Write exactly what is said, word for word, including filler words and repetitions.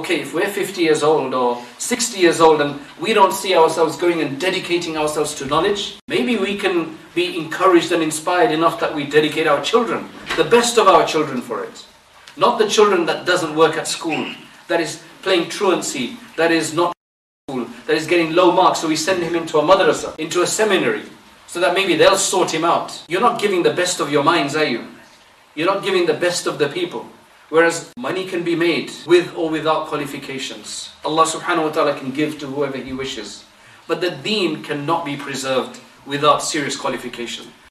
okay, if we're fifty years old or sixty years old and we don't see ourselves going and dedicating ourselves to knowledge, maybe we can be encouraged and inspired enough that we dedicate our children, the best of our children, for it. Not the children that doesn't work at school, that is playing truancy, that is not school, that is getting low marks, so we send him into a madrasa, into a seminary, so that maybe they'll sort him out. You're not giving the best of your minds, are you? You're not giving the best of the people. Whereas money can be made with or without qualifications. Allah subhanahu wa ta'ala can give to whoever He wishes. But the deen cannot be preserved without serious qualification.